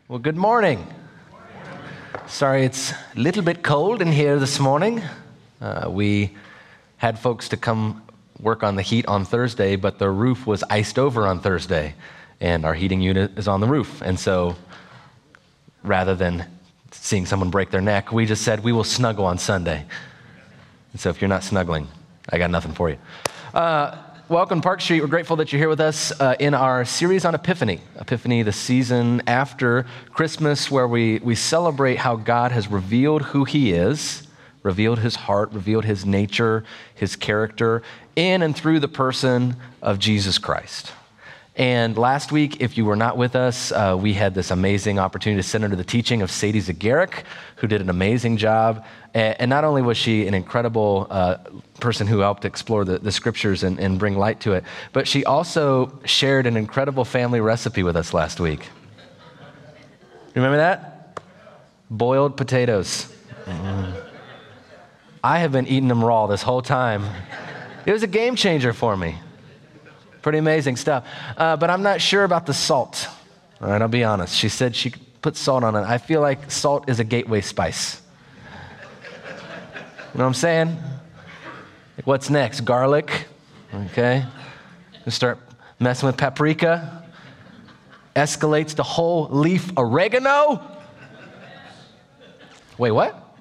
Well, good morning. Sorry, it's a little bit cold in here this morning. We had folks to come work on the heat on Thursday, but the roof was iced over on Thursday, and our heating unit is on the roof. And so rather than seeing someone break their neck, we just said we will snuggle on Sunday. And so if you're not snuggling, I got nothing for you. Welcome, Park Street. We're grateful that you're here with us in our series on Epiphany. Epiphany, the season after Christmas, where we celebrate how God has revealed who he is, revealed his heart, revealed his nature, his character, in and through the person of Jesus Christ. And last week, if you were not with us, we had this amazing opportunity to sit under the teaching of Sadie Zagaric, who did an amazing job. And not only was she an incredible person who helped explore the scriptures and bring light to it, but she also shared an incredible family recipe with us last week. Remember that? Boiled potatoes. I have been eating them raw this whole time. It was a game changer for me. Pretty amazing stuff. But I'm not sure about the salt. All right, I'll be honest. She said she put salt on it. I feel like salt is a gateway spice. You know what I'm saying? Like, what's next? Garlic? Okay. We start messing with paprika. Escalates to whole leaf oregano. Wait, what?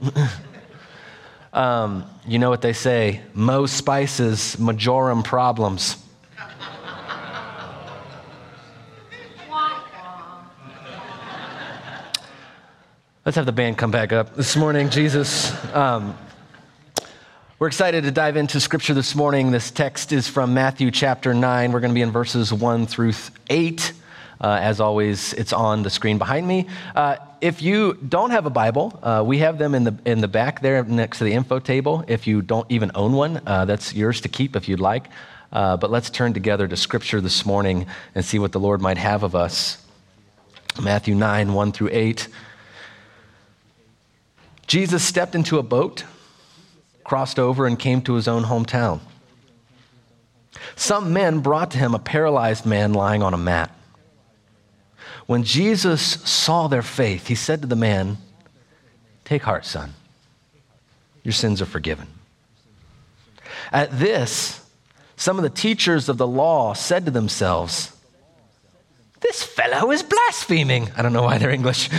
You know what they say, most spices, majorum problems. Let's have the band come back up this morning, Jesus. We're excited to dive into Scripture this morning. This text is from Matthew chapter 9. We're going to be in verses 1 through 8. As always, it's on the screen behind me. If you don't have a Bible, we have them in the back there next to the info table. If you don't even own one, that's yours to keep if you'd like. But let's turn together to Scripture this morning and see what the Lord might have of us. Matthew 9, 1 through 8. Jesus stepped into a boat, crossed over, and came to his own hometown. Some men brought to him a paralyzed man lying on a mat. When Jesus saw their faith, he said to the man, "Take heart, son. Your sins are forgiven." At this, some of the teachers of the law said to themselves, "This fellow is blaspheming." I don't know why they're English.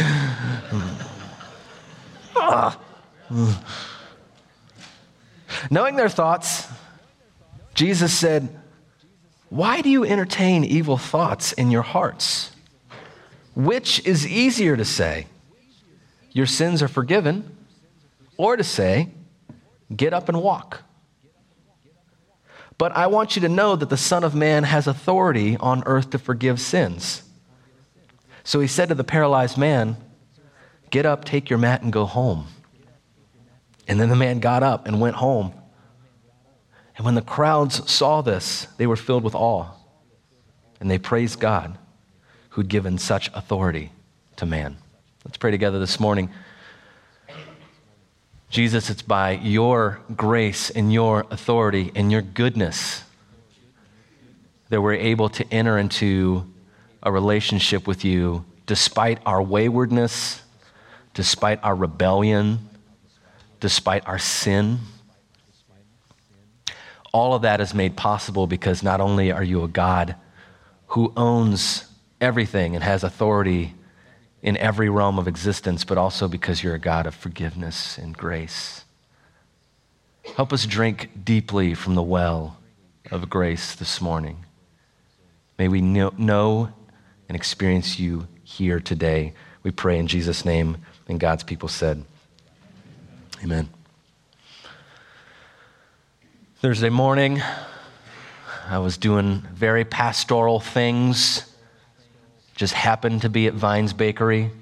Knowing their thoughts, Jesus said, "Why do you entertain evil thoughts in your hearts? Which is easier to say, 'Your sins are forgiven,' or to say, 'Get up and walk'? But I want you to know that the Son of Man has authority on earth to forgive sins." So he said to the paralyzed man, "Get up, take your mat, and go home." And then the man got up and went home. And when the crowds saw this, they were filled with awe, and they praised God who'd given such authority to man. Let's pray together this morning. Jesus, it's by your grace and your authority and your goodness that we're able to enter into a relationship with you despite our waywardness, despite our rebellion, despite our sin. All of that is made possible because not only are you a God who owns everything and has authority in every realm of existence, but also because you're a God of forgiveness and grace. Help us drink deeply from the well of grace this morning. May we know and experience you here today. We pray in Jesus' name, and God's people said, amen. Thursday morning, I was doing very pastoral things. Just happened to be at Vine's Bakery.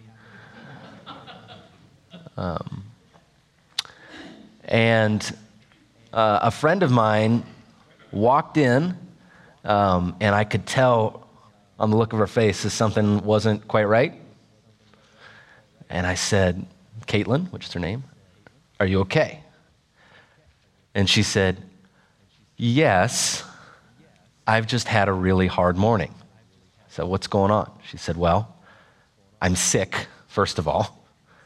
And a friend of mine walked in, and I could tell on the look of her face that something wasn't quite right. And I said, "Caitlin," which is her name, "are you okay?" And she said, "Yes, I've just had a really hard morning." So what's going on? She said, "Well, I'm sick, first of all,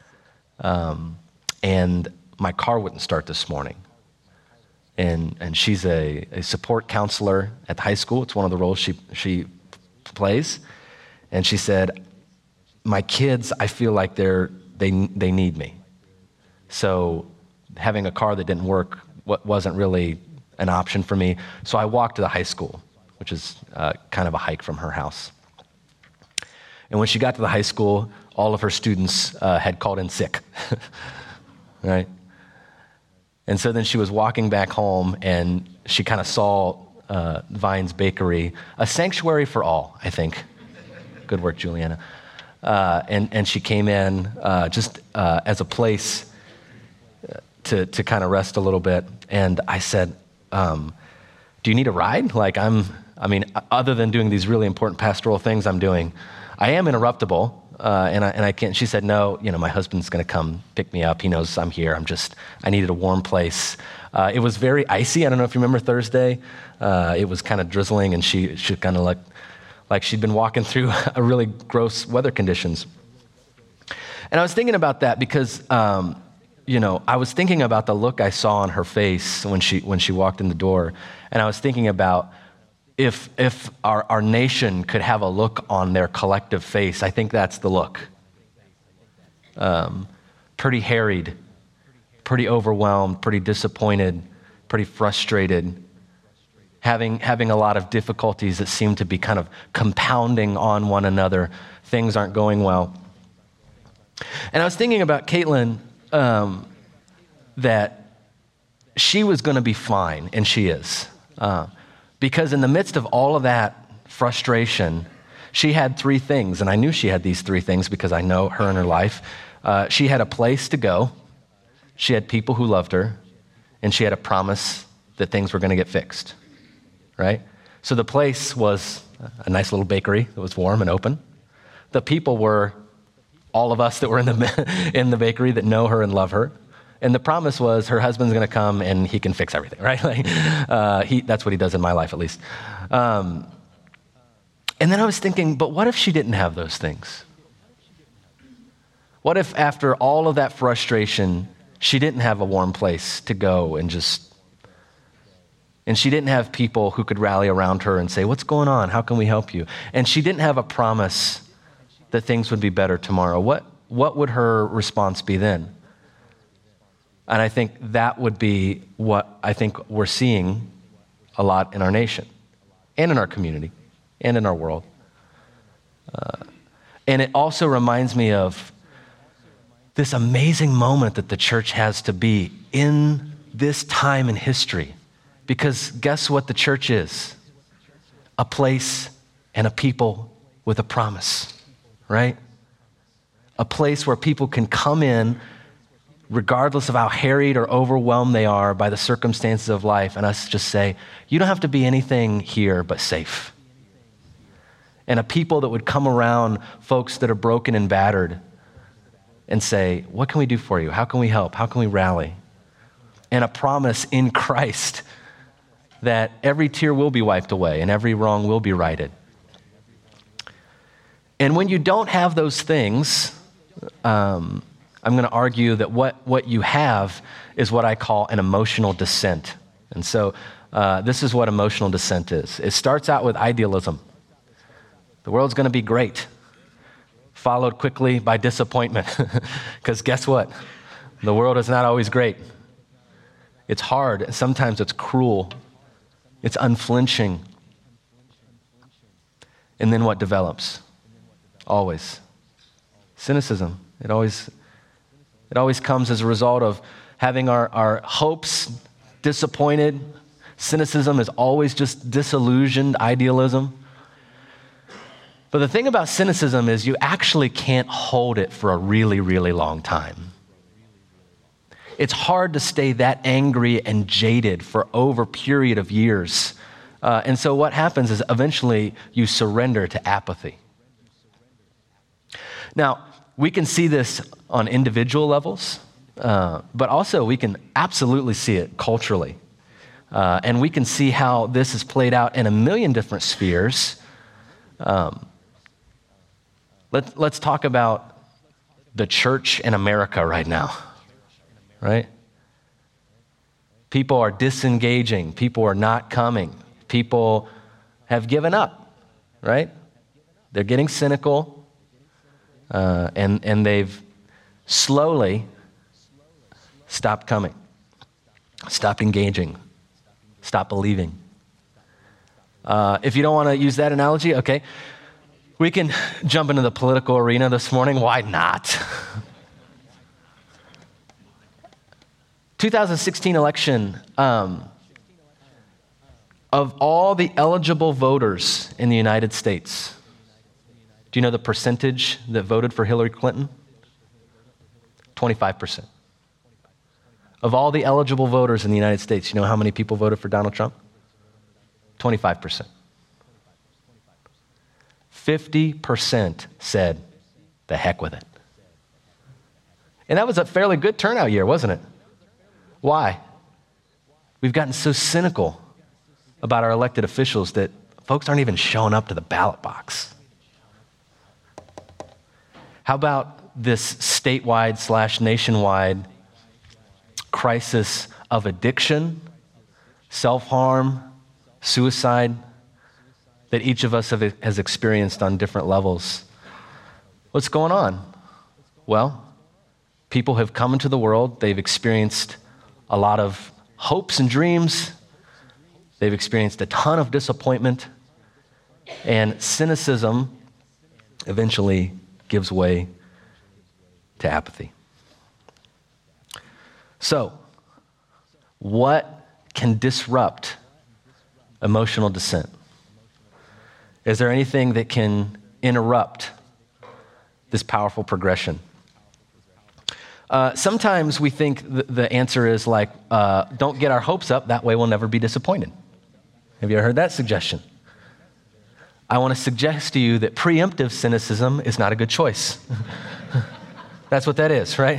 and my car wouldn't start this morning. And she's a support counselor at the high school. It's one of the roles she plays. And she said, my kids, I feel like they need me. So having a car that didn't work wasn't really an option for me. So I walked to the high school, which is kind of a hike from her house. And when she got to the high school, all of her students had called in sick, right? And so then she was walking back home, and she kind of saw Vine's Bakery, a sanctuary for all, I think. Good work, Juliana. And she came in just as a place to kind of rest a little bit. And I said, do you need a ride? Like other than doing these really important pastoral things I'm doing, I am interruptible. And I can't. She said, no, my husband's going to come pick me up. He knows I'm here. I needed a warm place. It was very icy. I don't know if you remember Thursday. It was kind of drizzling, and she kind of like she'd been walking through a really gross weather conditions. And I was thinking about that because, I was thinking about the look I saw on her face when she walked in the door. And I was thinking about if our nation could have a look on their collective face, I think that's the look. Pretty harried, pretty overwhelmed, pretty disappointed, pretty frustrated, having a lot of difficulties that seem to be kind of compounding on one another. Things aren't going well. And I was thinking about Caitlin, that she was going to be fine, and she is. Because in the midst of all of that frustration, she had three things, and I knew she had these three things because I know her and her life. She had a place to go, she had people who loved her, and she had a promise that things were going to get fixed, right? So the place was a nice little bakery that was warm and open. The people were all of us that were in the bakery that know her and love her. And the promise was her husband's going to come and he can fix everything, right? That's what he does in my life, at least. And then I was thinking, but what if she didn't have those things? What if after all of that frustration, she didn't have a warm place to go and she didn't have people who could rally around her and say, what's going on? How can we help you? And she didn't have a promise that things would be better tomorrow. What would her response be then? And I think that would be what I think we're seeing a lot in our nation and in our community and in our world. And it also reminds me of this amazing moment that the church has to be in this time in history. Because guess what the church is? A place and a people with a promise, right? A place where people can come in regardless of how harried or overwhelmed they are by the circumstances of life, and us just say, you don't have to be anything here but safe. And a people that would come around folks that are broken and battered and say, what can we do for you? How can we help? How can we rally? And a promise in Christ that every tear will be wiped away and every wrong will be righted. And when you don't have those things, I'm going to argue that what you have is what I call an emotional descent. And so this is what emotional descent is. It starts out with idealism. The world's going to be great, followed quickly by disappointment. Because guess what? The world is not always great. It's hard. Sometimes it's cruel. It's unflinching. And then what develops? Always. Cynicism. It always comes as a result of having our hopes disappointed. Cynicism is always just disillusioned idealism. But the thing about cynicism is you actually can't hold it for a really, really long time. It's hard to stay that angry and jaded for over a period of years. And so what happens is eventually you surrender to apathy. Now, we can see this on individual levels, but also we can absolutely see it culturally. And we can see how this is played out in a million different spheres. Let's talk about the church in America right now, right? People are disengaging. People are not coming. People have given up, right? They're getting cynical, and they've slowly stopped coming, stopped engaging, stopped believing. If you don't want to use that analogy, okay, we can jump into the political arena this morning. Why not? 2016 election, of all the eligible voters in the United States, do you know the percentage that voted for Hillary Clinton? 25%. Of all the eligible voters in the United States, you know how many people voted for Donald Trump? 25%. 50% said, the heck with it. And that was a fairly good turnout year, wasn't it? Why? We've gotten so cynical about our elected officials that folks aren't even showing up to the ballot box. How about this statewide / nationwide crisis of addiction, self-harm, suicide that each of us has experienced on different levels? What's going on? Well, people have come into the world. They've experienced a lot of hopes and dreams. They've experienced a ton of disappointment. And cynicism eventually gives way to apathy. So, what can disrupt emotional dissent? Is there anything that can interrupt this powerful progression? Sometimes we think the answer is like, don't get our hopes up, that way we'll never be disappointed. Have you ever heard that suggestion? I want to suggest to you that preemptive cynicism is not a good choice. That's what that is, right?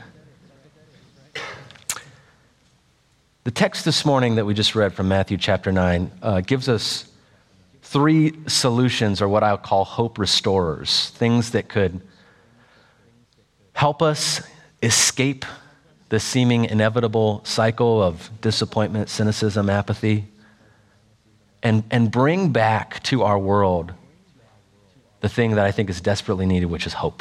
The text this morning that we just read from Matthew chapter 9 gives us 3 solutions, or what I'll call hope restorers, things that could help us escape the seeming inevitable cycle of disappointment, cynicism, apathy, and bring back to our world the thing that I think is desperately needed, which is hope.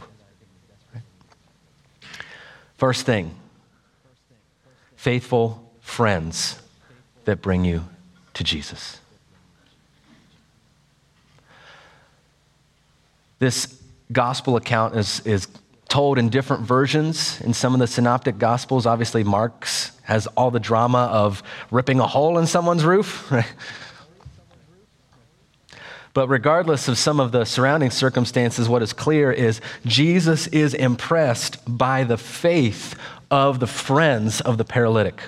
First thing, faithful friends that bring you to Jesus. This gospel account is told in different versions in some of the synoptic gospels. Obviously, Mark's has all the drama of ripping a hole in someone's roof, right? But regardless of some of the surrounding circumstances, what is clear is Jesus is impressed by the faith of the friends of the paralytic.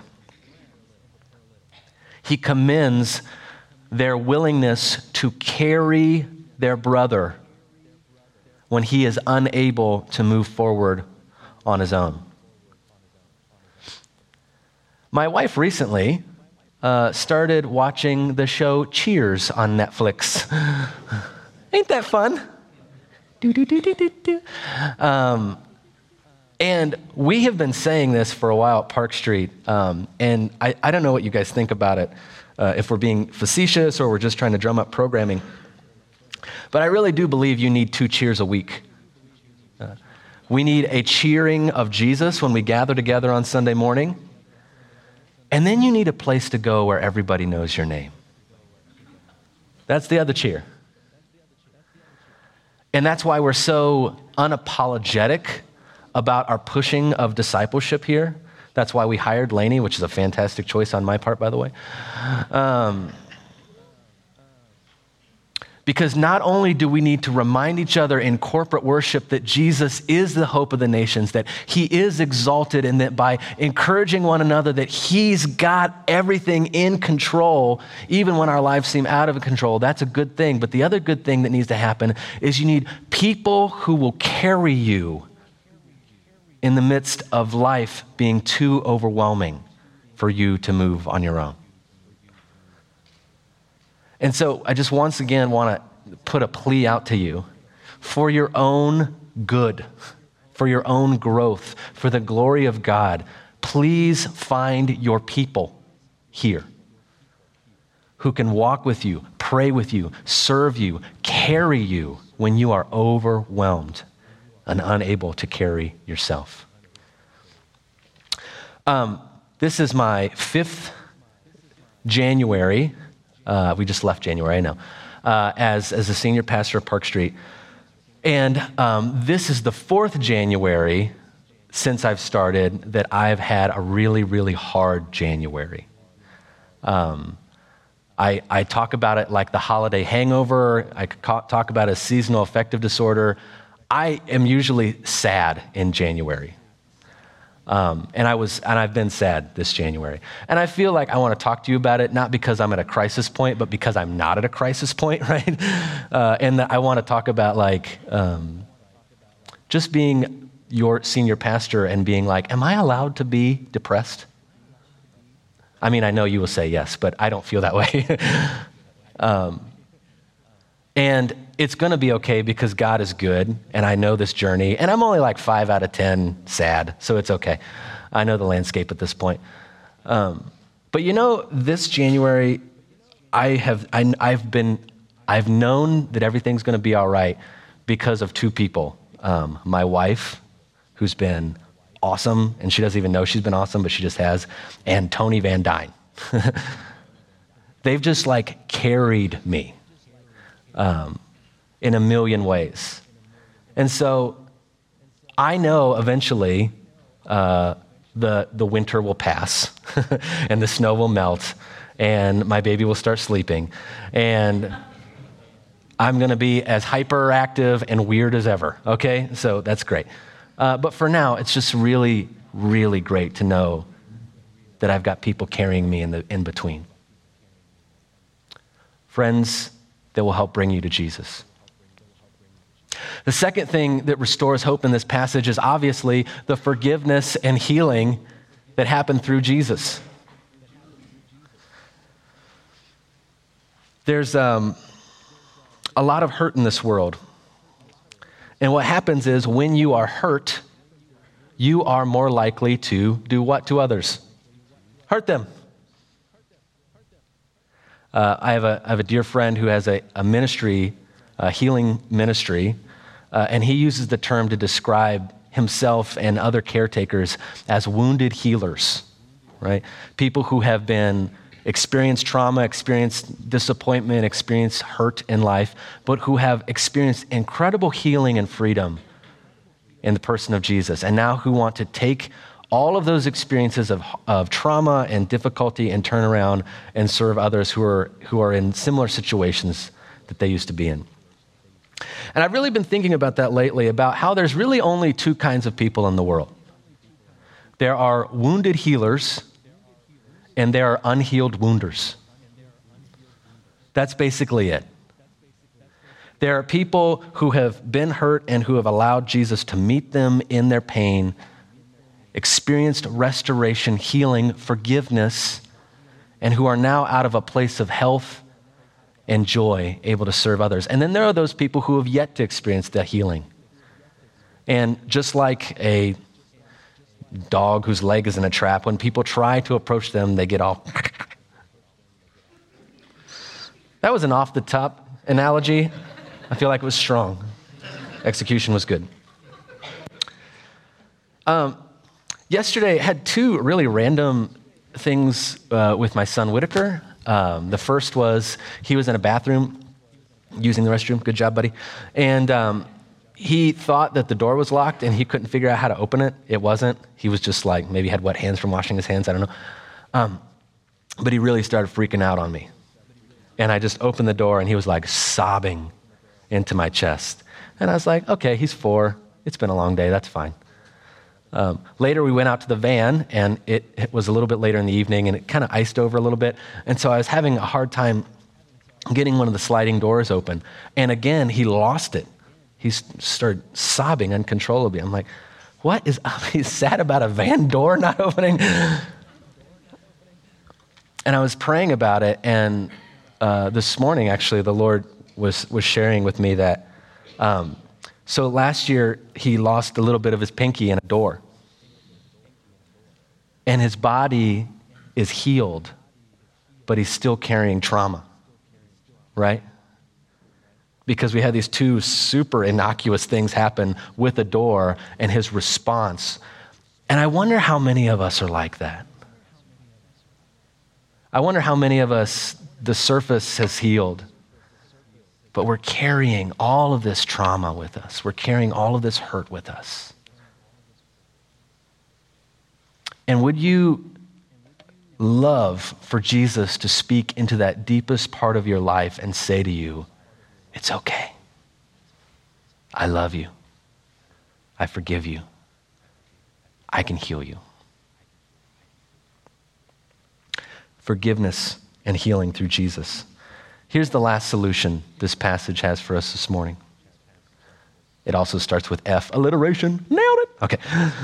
He commends their willingness to carry their brother when he is unable to move forward on his own. My wife recently started watching the show Cheers on Netflix. Ain't that fun? And we have been saying this for a while at Park Street, and I don't know what you guys think about it, if we're being facetious or we're just trying to drum up programming. But I really do believe you need 2 cheers a week. We need a cheering of Jesus when we gather together on Sunday morning. And then you need a place to go where everybody knows your name. That's the other cheer. And that's why we're so unapologetic about our pushing of discipleship here. That's why we hired Lainey, which is a fantastic choice on my part, by the way. Because not only do we need to remind each other in corporate worship that Jesus is the hope of the nations, that he is exalted, and that by encouraging one another that he's got everything in control, even when our lives seem out of control, that's a good thing. But the other good thing that needs to happen is you need people who will carry you in the midst of life being too overwhelming for you to move on your own. And so I just once again want to put a plea out to you. for your own good, for your own growth, for the glory of God, please find your people here who can walk with you, pray with you, serve you, carry you when you are overwhelmed and unable to carry yourself. This is my 5th January. We just left January, I know, as a senior pastor of Park Street. And this is the 4th January since I've started that I've had a really, really hard January. I talk about it like the holiday hangover. I talk about it as seasonal affective disorder. I am usually sad in January. And I've been sad this January. And I feel like I want to talk to you about it, not because I'm at a crisis point, but because I'm not at a crisis point, right? And I want to talk about just being your senior pastor and being like, am I allowed to be depressed? I mean, I know you will say yes, but I don't feel that way. And it's going to be okay because God is good, and I know this journey, and I'm only like 5 out of 10 sad, so it's okay. I know the landscape at this point. But this January, I've known that everything's going to be all right because of 2 people. My wife, who's been awesome, and she doesn't even know she's been awesome, but she just has, and Tony Van Dyne. They've just carried me in a million ways. And so I know eventually the winter will pass and the snow will melt and my baby will start sleeping and I'm going to be as hyperactive and weird as ever, okay? So that's great. But for now, it's just really, really great to know that I've got people carrying me in between. Friends that will help bring you to Jesus. The second thing that restores hope in this passage is obviously the forgiveness and healing that happened through Jesus. There's a lot of hurt in this world. And what happens is when you are hurt, you are more likely to do what to others? Hurt them. I have a dear friend who has a ministry, a healing ministry, and he uses the term to describe himself and other caretakers as wounded healers, right? People who have been experienced trauma, experienced disappointment, experienced hurt in life, but who have experienced incredible healing and freedom in the person of Jesus, and now who want to take all of those experiences of trauma and difficulty and turn around and serve others who are in similar situations that they used to be in. And I've really been thinking about that lately, about how there's really only 2 kinds of people in the world. There are wounded healers and there are unhealed wounders. That's basically it. There are people who have been hurt and who have allowed Jesus to meet them in their pain, experienced restoration, healing, forgiveness, and who are now out of a place of health and joy, able to serve others. And then there are those people who have yet to experience that healing. And just like a dog whose leg is in a trap, when people try to approach them, they get all... That was an off-the-top analogy. I feel like it was strong. Execution was good. Yesterday, I had 2 really random things with my son, Whitaker. The first was he was in a bathroom using the restroom. Good job, buddy. And he thought that the door was locked and he couldn't figure out how to open it. It wasn't. He was just maybe had wet hands from washing his hands. I don't know. But he really started freaking out on me. And I just opened the door and he was sobbing into my chest. And I was like, okay, he's 4. It's been a long day. That's fine. Later, we went out to the van, and it was a little bit later in the evening, and it kind of iced over a little bit. And so I was having a hard time getting one of the sliding doors open. And again, he lost it. He started sobbing uncontrollably. I'm like, what is up? He's sad about a van door not opening? And I was praying about it, and this morning, actually, the Lord was sharing with me that So last year, he lost a little bit of his pinky in a door. And his body is healed, but he's still carrying trauma, right? Because we had these two super innocuous things happen with a door and his response. And I wonder how many of us are like that. I wonder how many of us, the surface has healed, but we're carrying all of this trauma with us. We're carrying all of this hurt with us. And would you love for Jesus to speak into that deepest part of your life and say to you, it's okay. I love you. I forgive you. I can heal you. Forgiveness and healing through Jesus. Here's the last solution this passage has for us this morning. It also starts with F. Alliteration. Nailed it. Okay.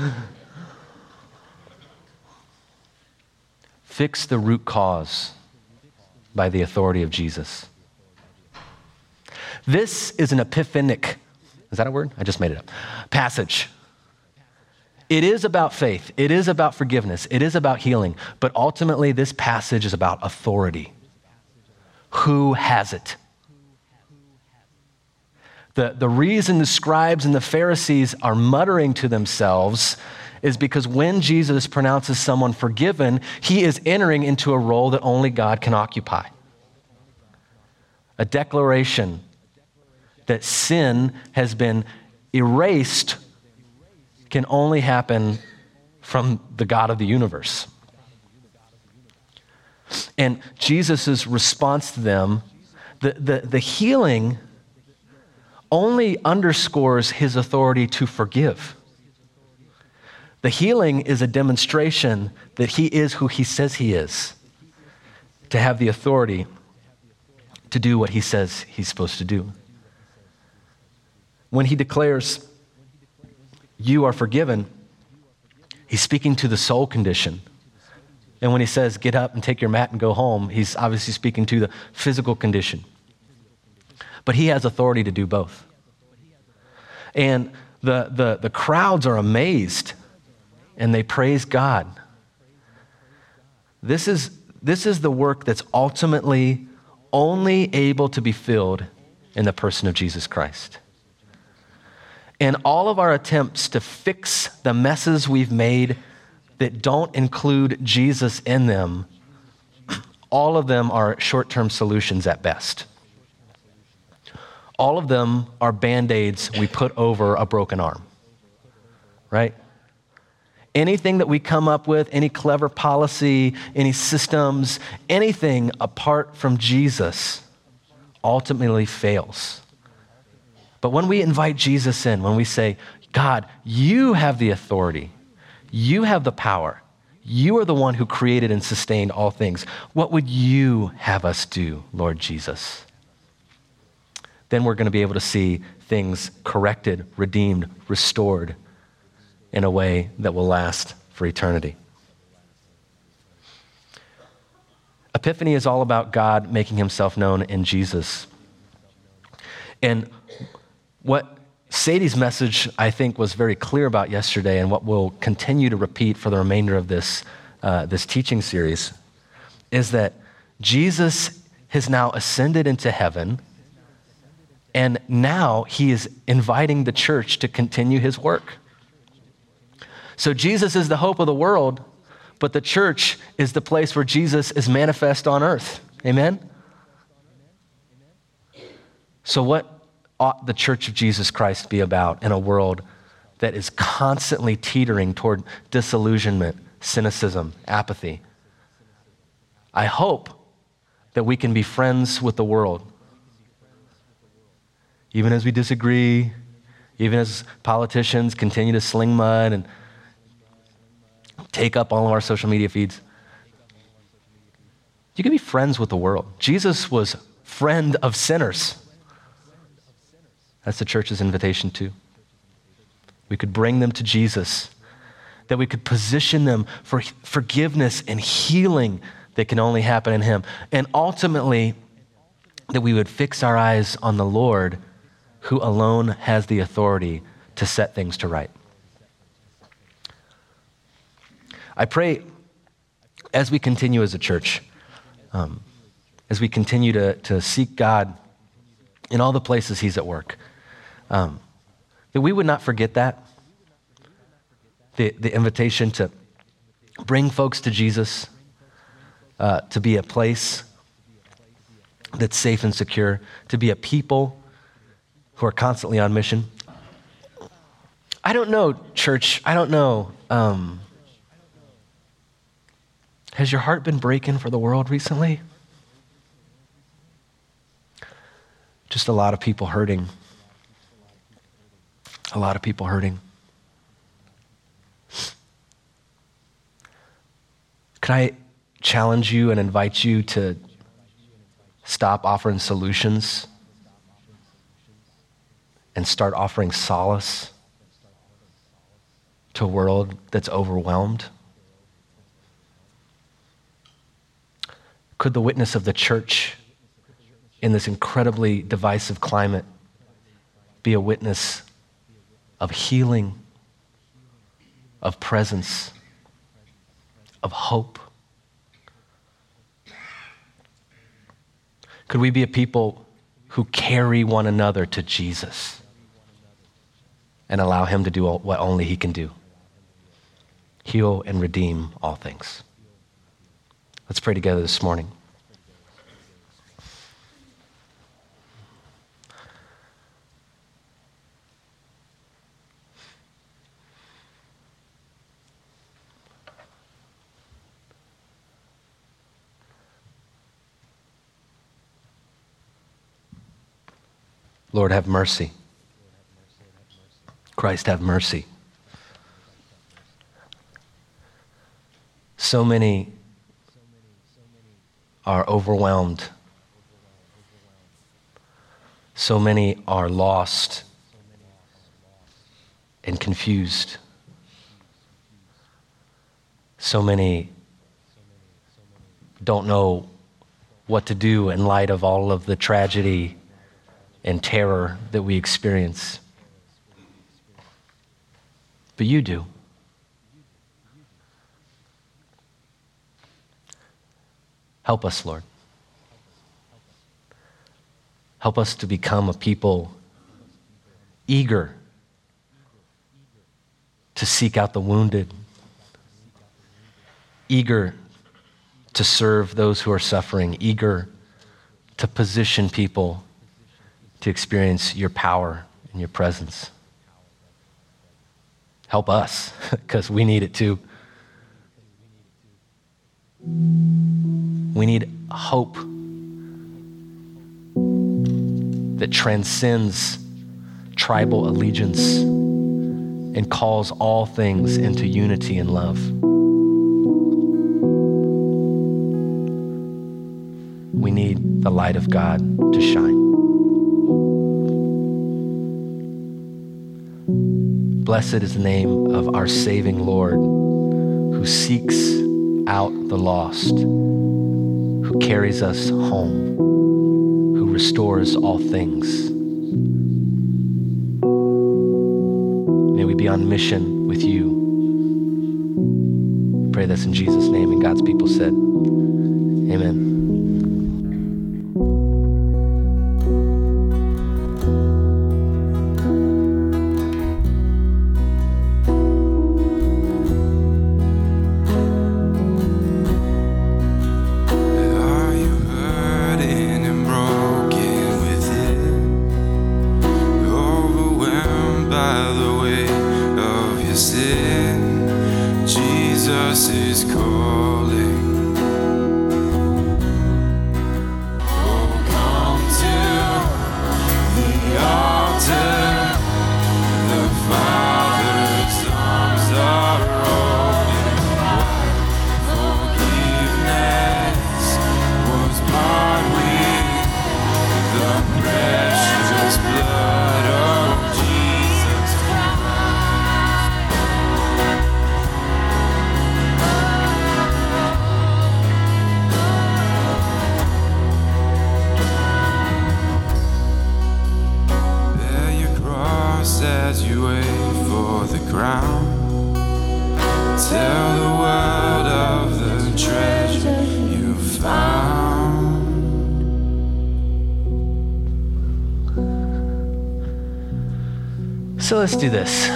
Fix the root cause by the authority of Jesus. This is an epiphanic, is that a word? I just made it up. Passage. It is about faith. It is about forgiveness. It is about healing. But ultimately, this passage is about authority. Who has it? The reason the scribes and the Pharisees are muttering to themselves is because when Jesus pronounces someone forgiven, he is entering into a role that only God can occupy. A declaration that sin has been erased can only happen from the God of the universe. And Jesus' response to them, the healing only underscores his authority to forgive. The healing is a demonstration that he is who he says he is, to have the authority to do what he says he's supposed to do. When he declares, you are forgiven, he's speaking to the soul condition. And when he says, get up and take your mat and go home, he's obviously speaking to the physical condition. But he has authority to do both. And the crowds are amazed and they praise God. This is the work that's ultimately only able to be filled in the person of Jesus Christ. And all of our attempts to fix the messes we've made that don't include Jesus in them, all of them are short-term solutions at best. All of them are Band-Aids we put over a broken arm, right? Anything that we come up with, any clever policy, any systems, anything apart from Jesus ultimately fails. But when we invite Jesus in, when we say, God, you have the authority, you have the power, you are the one who created and sustained all things, what would you have us do, Lord Jesus? Then we're going to be able to see things corrected, redeemed, restored in a way that will last for eternity. Epiphany is all about God making himself known in Jesus. And what Sadie's message, I think, was very clear about yesterday, and what we'll continue to repeat for the remainder of this teaching series, is that Jesus has now ascended into heaven, and now he is inviting the church to continue his work. So Jesus is the hope of the world, but the church is the place where Jesus is manifest on earth. Amen? So what ought the church of Jesus Christ be about in a world that is constantly teetering toward disillusionment, cynicism, apathy? I hope that we can be friends with the world. Even as we disagree, even as politicians continue to sling mud and take up all of our social media feeds, you can be friends with the world. Jesus was friend of sinners. That's the church's invitation too. We could bring them to Jesus, that we could position them for forgiveness and healing that can only happen in him. And ultimately, that we would fix our eyes on the Lord who alone has the authority to set things to right. I pray as we continue as a church, as we continue to seek God in all the places he's at work, that we would not forget that, the invitation to bring folks to Jesus, to be a place that's safe and secure, to be a people who are constantly on mission. I don't know, church, I don't know. Has your heart been breaking for the world recently? Just a lot of people hurting. A lot of people hurting. Could I challenge you and invite you to stop offering solutions and start offering solace to a world that's overwhelmed? Could the witness of the church in this incredibly divisive climate be a witness of healing, of presence, of hope? Could we be a people who carry one another to Jesus and allow him to do what only he can do? Heal and redeem all things. Let's pray together this morning. Lord, have mercy. Christ, have mercy. So many are overwhelmed. So many are lost and confused. So many don't know what to do in light of all of the tragedy and terror that we experience. But you do. Help us, Lord. Help us to become a people eager to seek out the wounded, eager to serve those who are suffering, eager to position people to experience your power and your presence. Help us, because we need it too. We need hope that transcends tribal allegiance and calls all things into unity and love. We need the light of God to shine. Blessed is the name of our saving Lord, who seeks out the lost, who carries us home, who restores all things. May we be on mission with you. Pray this in Jesus' name, and God's people said, amen. Tell the world of the treasure you found. So let's do this.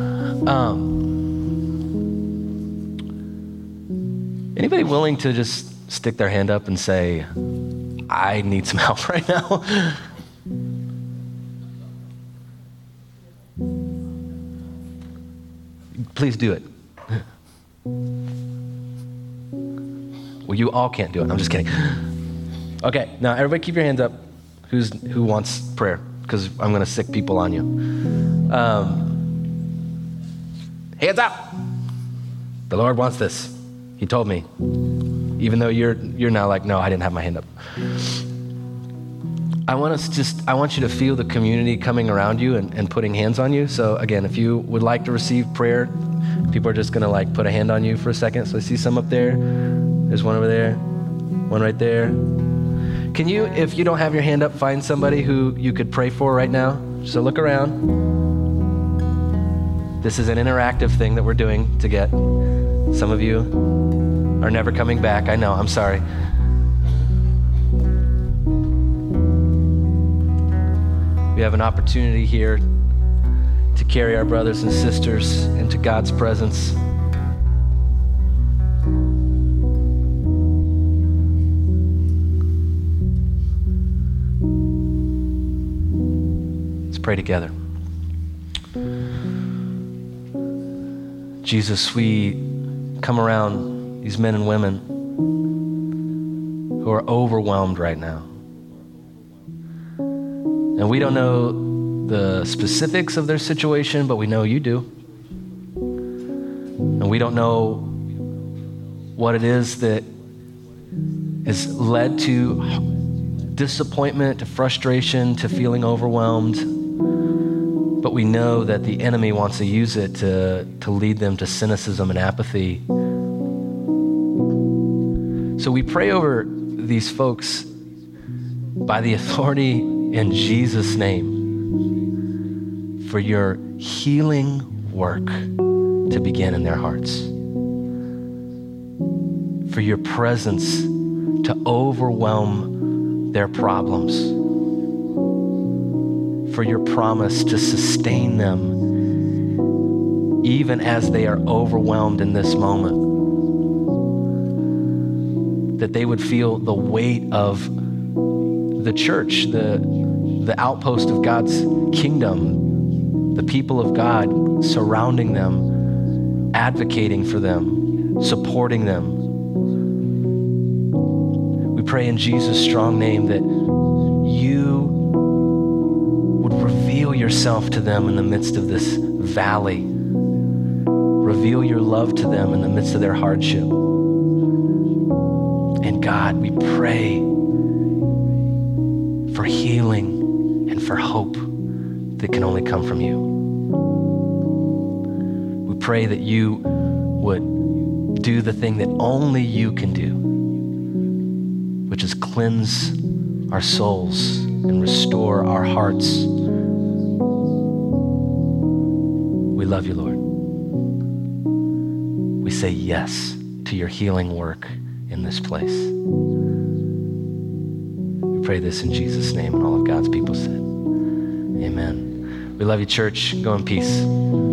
Anybody willing to just stick their hand up and say, I need some help right now? Please do it. Well, you all can't do it. I'm just kidding. Okay, now everybody keep your hands up. Who wants prayer? Because I'm going to sick people on you. Hands up. The Lord wants this. He told me. Even though you're now like, no, I didn't have my hand up. I want you to feel the community coming around you and putting hands on you. So again, if you would like to receive prayer, people are just gonna like put a hand on you for a second. So I see some up there. There's one over there, one right there. Can you, if you don't have your hand up, find somebody who you could pray for right now? So look around. This is an interactive thing that we're doing to get. Some of you are never coming back. I know, I'm sorry. We have an opportunity here to carry our brothers and sisters into God's presence. Let's pray together. Jesus, we come around these men and women who are overwhelmed right now. And we don't know the specifics of their situation, but we know you do. And we don't know what it is that has led to disappointment, to frustration, to feeling overwhelmed. But we know that the enemy wants to use it to lead them to cynicism and apathy. So we pray over these folks by the authority in Jesus' name for your healing work to begin in their hearts. For your presence to overwhelm their problems. For your promise to sustain them even as they are overwhelmed in this moment. That they would feel the weight of the church, the outpost of God's kingdom, the people of God surrounding them, advocating for them, supporting them. We pray in Jesus' strong name that you would reveal yourself to them in the midst of this valley. Reveal your love to them in the midst of their hardship. And God, we pray for healing and for hope that can only come from you. We pray that you would do the thing that only you can do, which is cleanse our souls and restore our hearts. We love you, Lord. We say yes to your healing work in this place. We pray this in Jesus' name, and all of God's people said, amen. We love you, church. Go in peace.